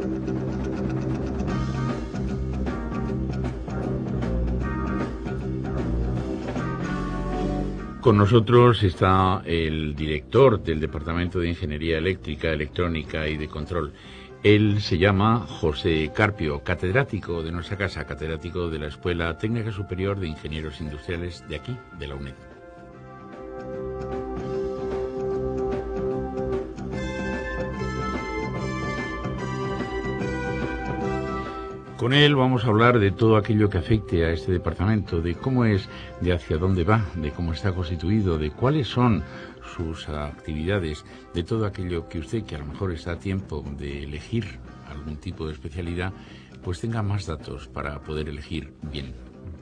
Con nosotros está el director del Departamento de Ingeniería Eléctrica, Electrónica y de Control. Él se llama José Carpio, catedrático de nuestra casa, catedrático de la Escuela Técnica Superior de Ingenieros Industriales de aquí, de la UNED. Con él vamos a hablar de todo aquello que afecte a este departamento, de cómo es, de hacia dónde va, de cómo está constituido, de cuáles son sus actividades, de todo aquello que usted, que a lo mejor está a tiempo de elegir algún tipo de especialidad, pues tenga más datos para poder elegir bien.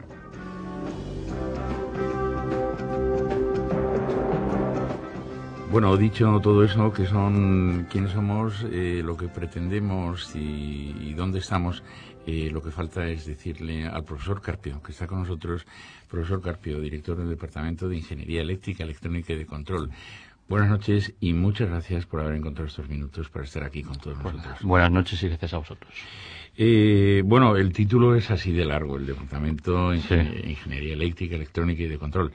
Bueno, dicho todo eso, que son quiénes somos, lo que pretendemos y dónde estamos, lo que falta es decirle al profesor Carpio, que está con nosotros. Profesor Carpio, director del Departamento de Ingeniería Eléctrica, Electrónica y de Control. Buenas noches y muchas gracias por haber encontrado estos minutos para estar aquí con todos nosotros. Buenas noches y gracias a vosotros. Bueno, el título es así de largo, el Departamento de Ingeniería Eléctrica, Electrónica y de Control.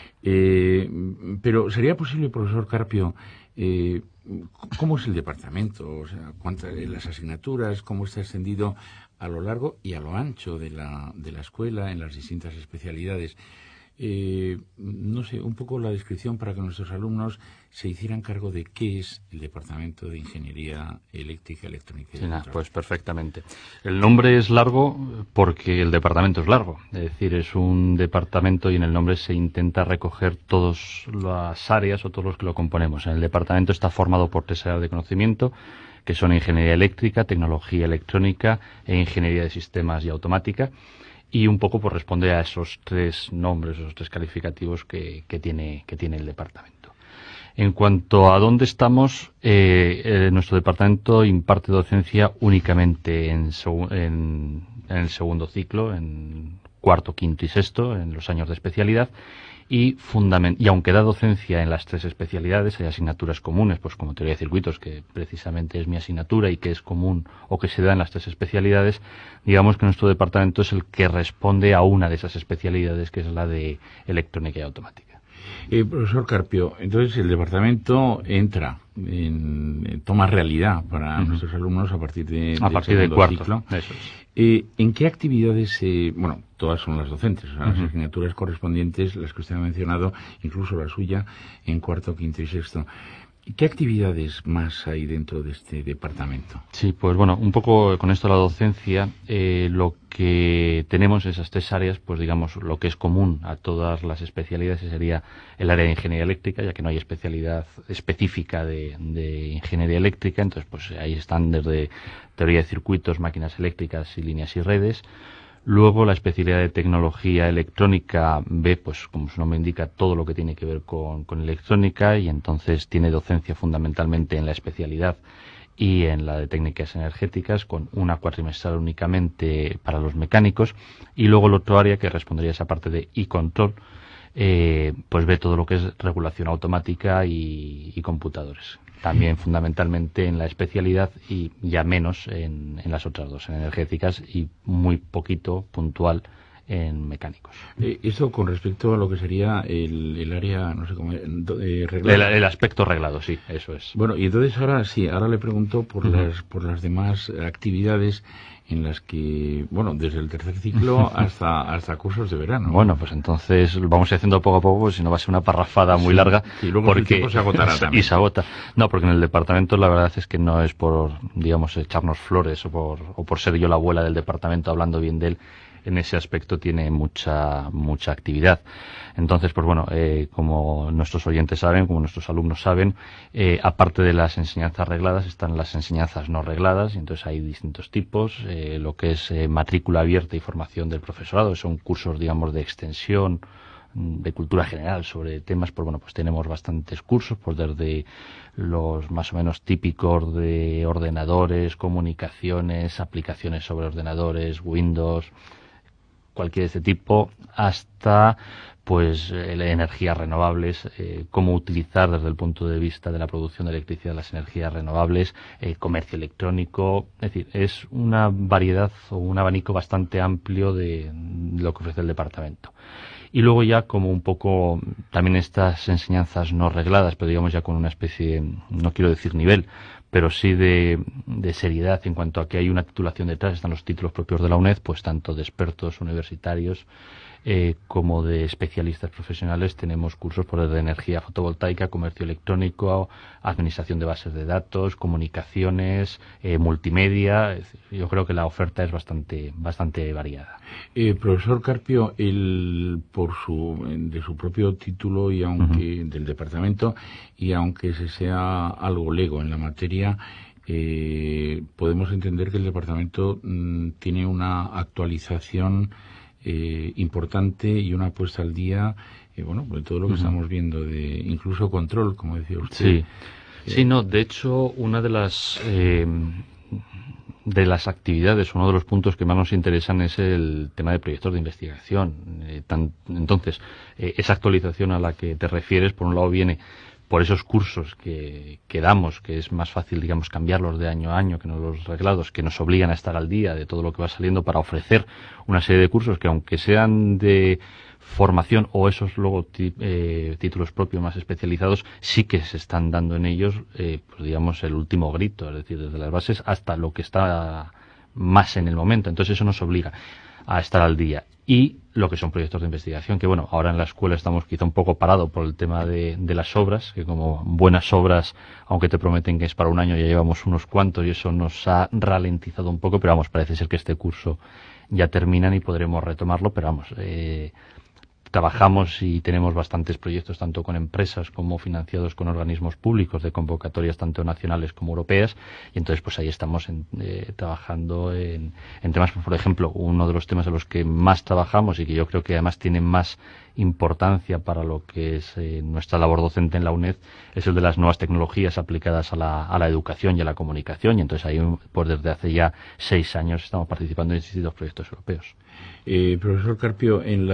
Pero ¿sería posible, profesor Carpio, cómo es el departamento? O sea, cuántas las asignaturas, cómo está extendido a lo largo y a lo ancho de la escuela en las distintas especialidades? No sé, un poco la descripción para que nuestros alumnos se hicieran cargo de qué es el Departamento de Ingeniería Eléctrica, Electrónica y Control. Pues perfectamente. El nombre es largo porque el departamento es largo. Es decir, es un departamento y en el nombre se intenta recoger todas las áreas o todos los que lo componemos. En el departamento está formado por 3 áreas de conocimiento, que son Ingeniería Eléctrica, Tecnología Electrónica e Ingeniería de Sistemas y Automática. Y un poco pues responde a esos 3 nombres, esos 3 calificativos que tiene el departamento. En cuanto a dónde estamos, nuestro departamento imparte docencia únicamente en el segundo ciclo, en cuarto, quinto y sexto, en los años de especialidad. Y aunque da docencia en las 3 especialidades, hay asignaturas comunes, pues como teoría de circuitos, que precisamente es mi asignatura y que es común o que se da en las 3 especialidades, digamos que nuestro departamento es el que responde a una de esas especialidades, que es la de electrónica y automática. Profesor Carpio, entonces el departamento toma realidad para nuestros alumnos a partir del cuarto ciclo. Eso es. ¿En qué actividades, todas son las docentes, o sea, las asignaturas correspondientes, las que usted ha mencionado, incluso la suya, en cuarto, quinto y sexto? ¿Qué actividades más hay dentro de este departamento? Sí, pues bueno, un poco con esto de la docencia, lo que tenemos esas 3 áreas, pues digamos, lo que es común a todas las especialidades sería el área de ingeniería eléctrica, ya que no hay especialidad específica de ingeniería eléctrica, entonces pues ahí están desde teoría de circuitos, máquinas eléctricas y líneas y redes. Luego la especialidad de tecnología electrónica ve, pues como su nombre indica, todo lo que tiene que ver con electrónica, y entonces tiene docencia fundamentalmente en la especialidad y en la de técnicas energéticas, con una cuatrimestral únicamente para los mecánicos. Y luego el otro área que respondería a esa parte de e-control, pues ve todo lo que es regulación automática y computadores. También fundamentalmente en la especialidad y ya menos en las otras 2, en energéticas, y muy poquito puntual en mecánicos. Eso con respecto a lo que sería el área, no sé cómo, reglado. El aspecto reglado, sí, eso es. Bueno, y entonces ahora le pregunto por las demás actividades en las que, bueno, desde el tercer ciclo hasta cursos de verano. Bueno, pues entonces vamos haciendo poco a poco, pues si no va a ser una parrafada muy larga. Y luego el tiempo se agotará también. Y se agota. No, porque en el departamento la verdad es que no es por, digamos, echarnos flores o por ser yo la abuela del departamento hablando bien de él. En ese aspecto tiene mucha actividad. Entonces, pues bueno, como nuestros oyentes saben, como nuestros alumnos saben, aparte de las enseñanzas regladas están las enseñanzas no regladas, y entonces hay distintos tipos. Lo que es matrícula abierta y formación del profesorado, son cursos, digamos, de extensión, de cultura general sobre temas, pues bueno, pues tenemos bastantes cursos, pues desde los más o menos típicos de ordenadores, comunicaciones, aplicaciones sobre ordenadores, Windows, cualquier de este tipo, hasta pues energías renovables, cómo utilizar desde el punto de vista de la producción de electricidad las energías renovables, comercio electrónico, es decir, es una variedad o un abanico bastante amplio de lo que ofrece el departamento. Y luego ya como un poco también estas enseñanzas no regladas, pero digamos ya con una especie, no quiero decir nivel, pero sí de seriedad en cuanto a que hay una titulación detrás, están los títulos propios de la UNED, pues tanto de expertos universitarios como de especialistas profesionales. Tenemos cursos por de energía fotovoltaica, comercio electrónico, administración de bases de datos, comunicaciones, multimedia. Es decir, yo creo que la oferta es bastante variada. Profesor Carpio, de su propio título y aunque del departamento, y aunque se sea algo lego en la materia, podemos entender que el departamento tiene una actualización importante y una puesta al día, bueno, de todo lo que estamos viendo, de incluso control, como decía usted. Sí, no, de hecho, una de las actividades, uno de los puntos que más nos interesan es el tema de proyectos de investigación. Entonces, esa actualización a la que te refieres, por un lado, viene por esos cursos que damos, que es más fácil, digamos, cambiarlos de año a año que no los reglados, que nos obligan a estar al día de todo lo que va saliendo para ofrecer una serie de cursos que, aunque sean de formación o esos luego títulos propios más especializados, sí que se están dando en ellos, pues digamos, el último grito, es decir, desde las bases hasta lo que está más en el momento. Entonces eso nos obliga a estar al día. Y lo que son proyectos de investigación, que bueno, ahora en la escuela estamos quizá un poco parados por el tema de las obras, que como buenas obras, aunque te prometen que es para un año, ya llevamos unos cuantos y eso nos ha ralentizado un poco, pero vamos, parece ser que este curso ya terminan y podremos retomarlo, pero vamos, trabajamos y tenemos bastantes proyectos tanto con empresas como financiados con organismos públicos de convocatorias tanto nacionales como europeas, y entonces pues ahí estamos trabajando en temas, por ejemplo, uno de los temas en los que más trabajamos y que yo creo que además tiene más importancia para lo que es nuestra labor docente en la UNED es el de las nuevas tecnologías aplicadas a la educación y a la comunicación, y entonces ahí pues desde hace ya 6 años estamos participando en distintos proyectos europeos. Profesor Carpio, en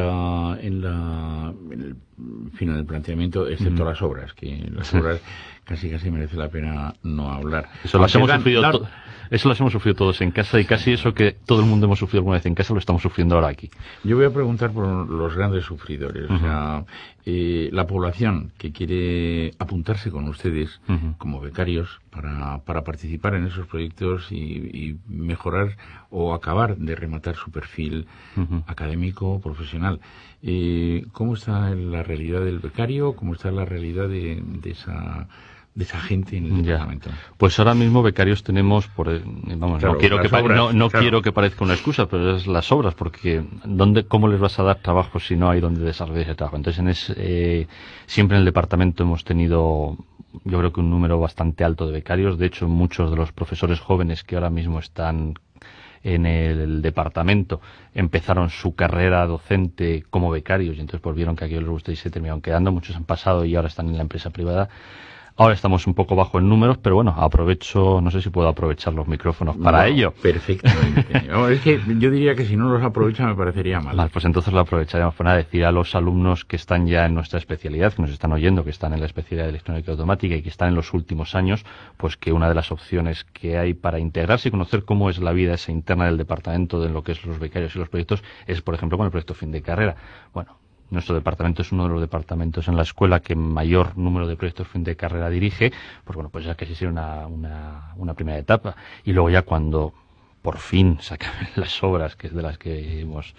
el final del planteamiento, excepto las obras, que las obras casi merece la pena no hablar. Eso las hemos sufrido todos en casa, y casi eso que todo el mundo hemos sufrido alguna vez en casa lo estamos sufriendo ahora aquí. Yo voy a preguntar por los grandes sufridores, o sea, la población que quiere apuntarse con ustedes como becarios para participar en esos proyectos y mejorar o acabar de rematar su perfil académico, profesional. ¿Cómo está la realidad del becario? ¿Cómo está la realidad de esa gente en el departamento? Pues ahora mismo becarios tenemos, no quiero que parezca una excusa, pero es las obras, porque ¿cómo les vas a dar trabajo si no hay donde desarrollar ese trabajo? Entonces, siempre en el departamento hemos tenido, yo creo que un número bastante alto de becarios. De hecho, muchos de los profesores jóvenes que ahora mismo están en el departamento empezaron su carrera docente como becarios, y entonces pues vieron que a aquellos les gustó y se terminaron quedando. Muchos han pasado y ahora están en la empresa privada. Ahora estamos un poco bajo en números, pero bueno, no sé si puedo aprovechar los micrófonos para ello. Perfectamente. Es que yo diría que si no los aprovecha me parecería mal. Vale, pues entonces lo aprovecharemos para decir a los alumnos que están ya en nuestra especialidad, que nos están oyendo, que están en la especialidad de electrónica automática y que están en los últimos años, pues que una de las opciones que hay para integrarse y conocer cómo es la vida esa interna del departamento, de lo que es los becarios y los proyectos, es, por ejemplo, con el proyecto fin de carrera. Bueno, nuestro departamento es uno de los departamentos en la escuela que mayor número de proyectos fin de carrera dirige, pues bueno, pues ya que sí una primera etapa. Y luego ya cuando por fin se acaben las obras, que es de las que hemos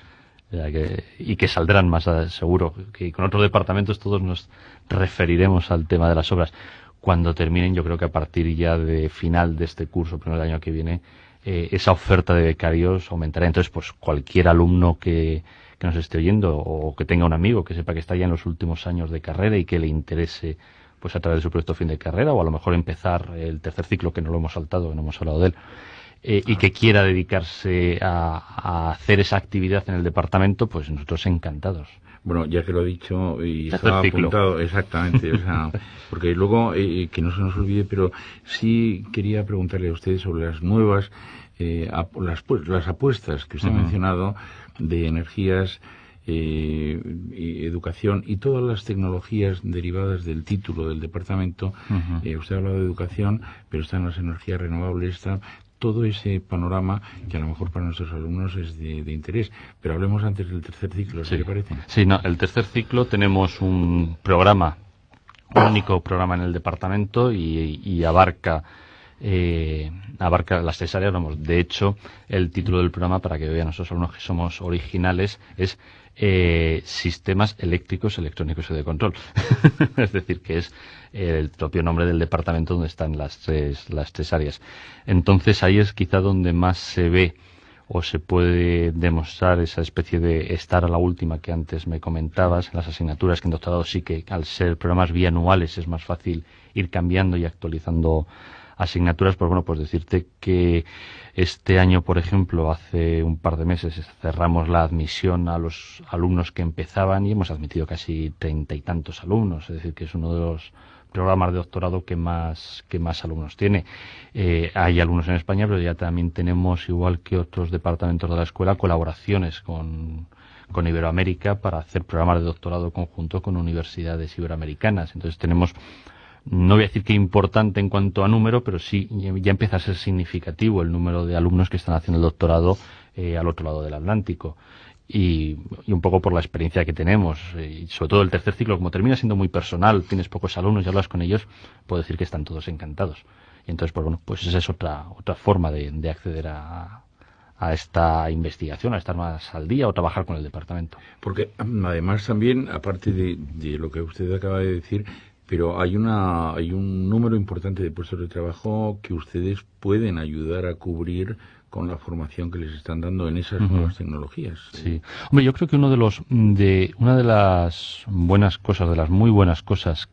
y que saldrán más seguro, que con otros departamentos todos nos referiremos al tema de las obras. Cuando terminen, yo creo que a partir ya de final de este curso, primero del año que viene, esa oferta de becarios aumentará. Entonces, pues cualquier alumno que nos esté oyendo o que tenga un amigo que sepa que está ya en los últimos años de carrera y que le interese pues a través de su proyecto fin de carrera, o a lo mejor empezar el tercer ciclo, que no lo hemos saltado, que no hemos hablado de él, y que quiera dedicarse a hacer esa actividad en el departamento, pues nosotros encantados. Bueno, ya que lo he dicho y estaba apuntado, exactamente, o sea, porque luego, que no se nos olvide, pero sí quería preguntarle a ustedes sobre las nuevas, las apuestas que usted ha mencionado de energías educación y todas las tecnologías derivadas del título del departamento. Usted ha hablado de educación, pero están las energías renovables, está todo ese panorama que a lo mejor para nuestros alumnos es de interés. Pero hablemos antes del tercer ciclo, ¿qué le parece? Sí, no, el tercer ciclo tenemos un programa, un único programa en el departamento y abarca las 6 áreas. Vamos, de hecho, el título del programa, para que vean nuestros alumnos que somos originales, es Sistemas Eléctricos, Electrónicos y de Control. Es decir, que es el propio nombre del departamento donde están las tres áreas. Entonces, ahí es quizá donde más se ve o se puede demostrar esa especie de estar a la última que antes me comentabas, en las asignaturas, que en doctorado sí que al ser programas bianuales es más fácil ir cambiando y actualizando asignaturas. Pues bueno, pues decirte que este año, por ejemplo, hace un par de meses cerramos la admisión a los alumnos que empezaban y hemos admitido casi 30 y tantos alumnos, es decir, que es uno de los programas de doctorado que más alumnos tiene. Hay alumnos en España, pero ya también tenemos, igual que otros departamentos de la escuela, colaboraciones con Iberoamérica para hacer programas de doctorado conjunto con universidades iberoamericanas. Entonces tenemos, no voy a decir que importante en cuanto a número, pero sí ya empieza a ser significativo el número de alumnos que están haciendo el doctorado al otro lado del Atlántico. Y un poco por la experiencia que tenemos, y sobre todo el tercer ciclo, como termina siendo muy personal, tienes pocos alumnos y hablas con ellos, puedo decir que están todos encantados. Y entonces, pues bueno, pues esa es otra forma de acceder a esta investigación, a estar más al día o trabajar con el departamento. Porque además también, aparte de lo que usted acaba de decir, pero hay un número importante de puestos de trabajo que ustedes pueden ayudar a cubrir con la formación que les están dando en esas nuevas tecnologías. Sí. Hombre, yo creo que una de las buenas cosas, de las muy buenas cosas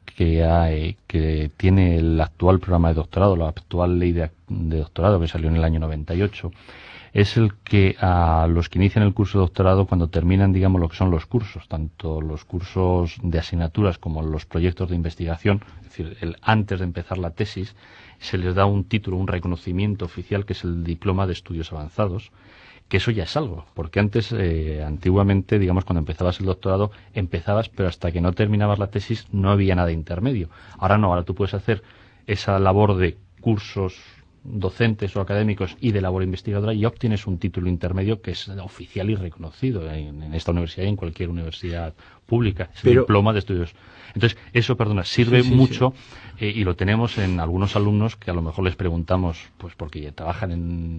que tiene el actual programa de doctorado, la actual ley de doctorado que salió en el año 98, es el que a los que inician el curso de doctorado, cuando terminan, digamos, lo que son los cursos, tanto los cursos de asignaturas como los proyectos de investigación, es decir, antes de empezar la tesis, se les da un título, un reconocimiento oficial, que es el diploma de estudios avanzados, que eso ya es algo, porque antes, antiguamente, digamos, cuando empezabas el doctorado, pero hasta que no terminabas la tesis no había nada intermedio. Ahora no, ahora tú puedes hacer esa labor de cursos docentes o académicos y de labor investigadora y obtienes un título intermedio que es oficial y reconocido en esta universidad y en cualquier universidad pública. Es el diploma de estudios. Entonces, eso, sirve mucho. Y lo tenemos en algunos alumnos que a lo mejor les preguntamos, pues porque trabajan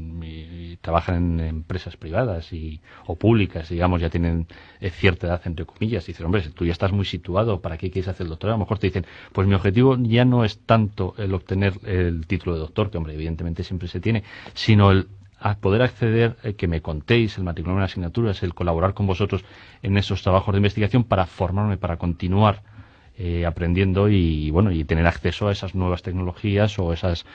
en empresas privadas o públicas, digamos, ya tienen cierta edad, entre comillas, y dicen, hombre, tú ya estás muy situado, ¿para qué quieres hacer el doctorado? A lo mejor te dicen, pues mi objetivo ya no es tanto el obtener el título de doctor, que hombre, evidentemente siempre se tiene, sino el a poder acceder, que me contéis, el matricularme en asignaturas, el colaborar con vosotros en esos trabajos de investigación para formarme, para continuar aprendiendo y tener acceso a esas nuevas tecnologías o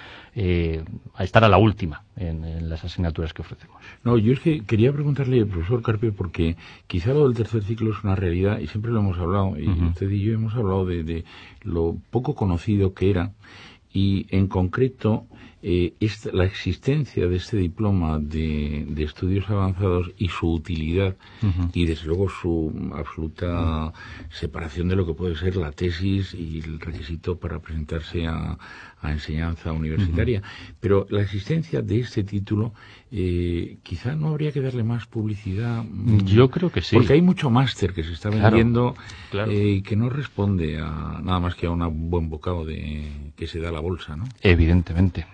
a estar a la última en las asignaturas que ofrecemos. No, yo es que quería preguntarle, profesor Carpio, porque quizá lo del tercer ciclo es una realidad y siempre lo hemos hablado, y usted y yo hemos hablado de lo poco conocido que era, y en concreto la existencia de este diploma de estudios avanzados y su utilidad y desde luego su absoluta separación de lo que puede ser la tesis y el requisito para presentarse a enseñanza universitaria. Pero la existencia de este título quizá no habría que darle más publicidad. Yo creo que sí. Porque hay mucho máster que se está vendiendo claro. Y que no responde a nada más que a un buen bocado que se da a la bolsa, ¿no? Evidentemente.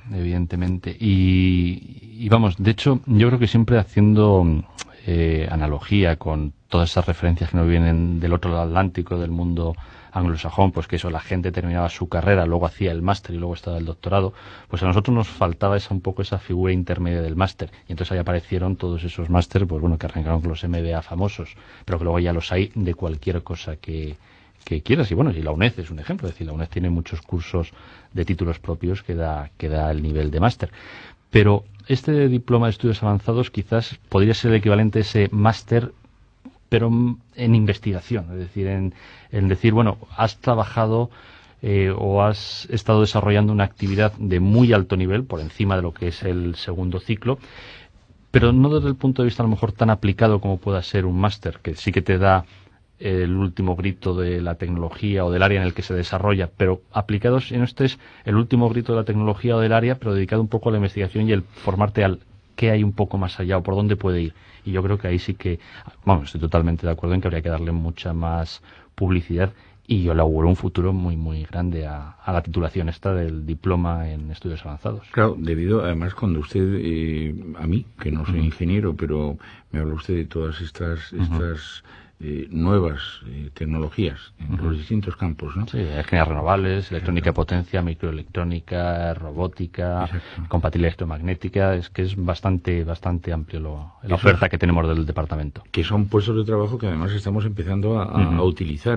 Y vamos, de hecho, yo creo que siempre haciendo analogía con todas esas referencias que nos vienen del otro lado del Atlántico, del mundo anglosajón, pues que eso, la gente terminaba su carrera, luego hacía el máster y luego estaba el doctorado, pues a nosotros nos faltaba un poco esa figura intermedia del máster, y entonces ahí aparecieron todos esos máster, pues bueno, que arrancaron con los MBA famosos, pero que luego ya los hay de cualquier cosa que quieras, y bueno, y la UNED es un ejemplo, es decir, la UNED tiene muchos cursos de títulos propios que da el nivel de máster. Pero este diploma de estudios avanzados quizás podría ser el equivalente a ese máster, pero en investigación, es decir, en decir, bueno, has trabajado o has estado desarrollando una actividad de muy alto nivel, por encima de lo que es el segundo ciclo, pero no desde el punto de vista a lo mejor tan aplicado como pueda ser un máster, que sí que te da el último grito de la tecnología o del área en el que se desarrolla, pero aplicados en este es el último grito de la tecnología o del área, pero dedicado un poco a la investigación y el formarte al qué hay un poco más allá o por dónde puede ir. Y yo creo que ahí sí que, bueno, estoy totalmente de acuerdo en que habría que darle mucha más publicidad, y yo le auguro un futuro muy, muy grande a la titulación esta del diploma en estudios avanzados. Claro, debido, además, cuando usted, a mí, que no soy ingeniero, pero me habla usted de todas estas nuevas tecnologías en los distintos campos, ¿no? Sí, energías renovables, electrónica de potencia, microelectrónica, robótica, compatibilidad electromagnética. Es que es bastante amplio la oferta que tenemos del departamento. Que son puestos de trabajo que además estamos empezando a utilizar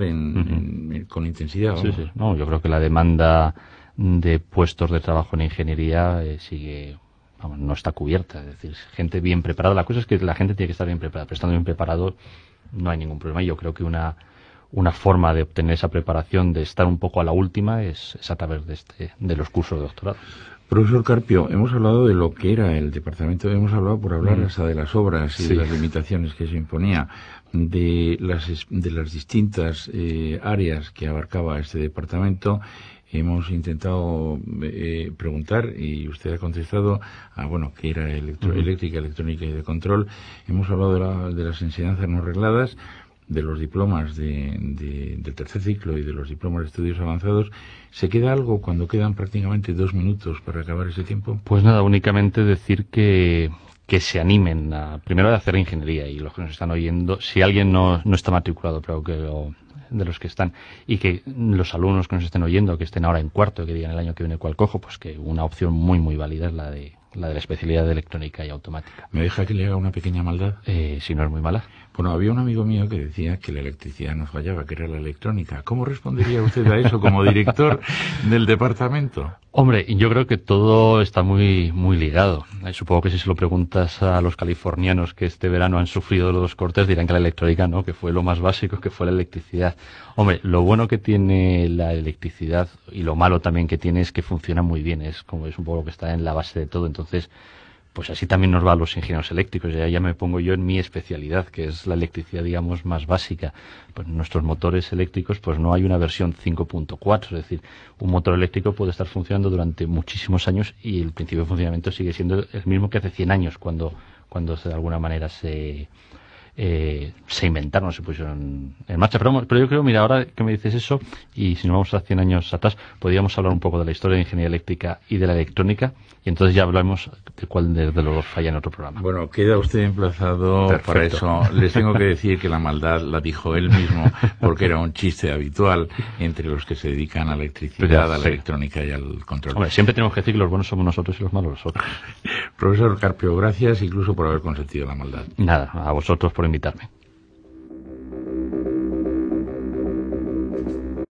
con intensidad. Sí, sí. No, yo creo que la demanda de puestos de trabajo en ingeniería sigue, no está cubierta. Es decir, gente bien preparada. La cosa es que la gente tiene que estar bien preparada, pero estando bien preparado no hay ningún problema. Y yo creo que una forma de obtener esa preparación, de estar un poco a la última, es a través de los cursos de doctorado. Profesor Carpio, hemos hablado de lo que era el departamento, hemos hablado por hablar hasta de las obras y de las limitaciones que se imponía, de las distintas áreas que abarcaba este departamento. Hemos intentado preguntar y usted ha contestado qué era eléctrica, electrónica y de control. Hemos hablado de las enseñanzas no regladas, de los diplomas del tercer ciclo y de los diplomas de estudios avanzados. ¿Se queda algo cuando quedan prácticamente 2 minutos para acabar ese tiempo? Pues nada, únicamente decir que se animen primero a hacer ingeniería, y los que nos están oyendo, si alguien no está matriculado, pero de los que están, y que los alumnos que nos estén oyendo, que estén ahora en cuarto, que digan el año que viene cuál cojo, pues que una opción muy, muy válida es la de la especialidad de electrónica y automática. ¿Me deja que le haga una pequeña maldad? Si no es muy mala. Bueno, había un amigo mío que decía que la electricidad no fallaba, que era la electrónica. ¿Cómo respondería usted a eso como director del departamento? Hombre, yo creo que todo está muy, muy ligado. Supongo que si se lo preguntas a los californianos que este verano han sufrido los cortes, dirán que la electrónica no, que fue lo más básico, que fue la electricidad. Hombre, lo bueno que tiene la electricidad y lo malo también que tiene es que funciona muy bien. Es un poco lo que está en la base de todo. Entonces, pues así también nos va a los ingenieros eléctricos. Ya me pongo yo en mi especialidad, que es la electricidad, digamos, más básica. Pues nuestros motores eléctricos, pues no hay una versión 5.4, es decir, un motor eléctrico puede estar funcionando durante muchísimos años y el principio de funcionamiento sigue siendo el mismo que hace 100 años, cuando de alguna manera se inventaron, se pusieron en marcha. Pero yo creo, mira, ahora que me dices eso, y si nos vamos a 100 años atrás, podríamos hablar un poco de la historia de la ingeniería eléctrica y de la electrónica, y entonces ya hablamos de cuál de los dos falla en otro programa. Bueno, queda usted emplazado. Perfecto. Para eso. Les tengo que decir que la maldad la dijo él mismo, porque era un chiste habitual entre los que se dedican a la electricidad, a la electrónica y al control. Hombre, siempre tenemos que decir que los buenos somos nosotros y los malos los otros. Profesor Carpio, gracias incluso por haber consentido la maldad. Nada, a vosotros por invitarme.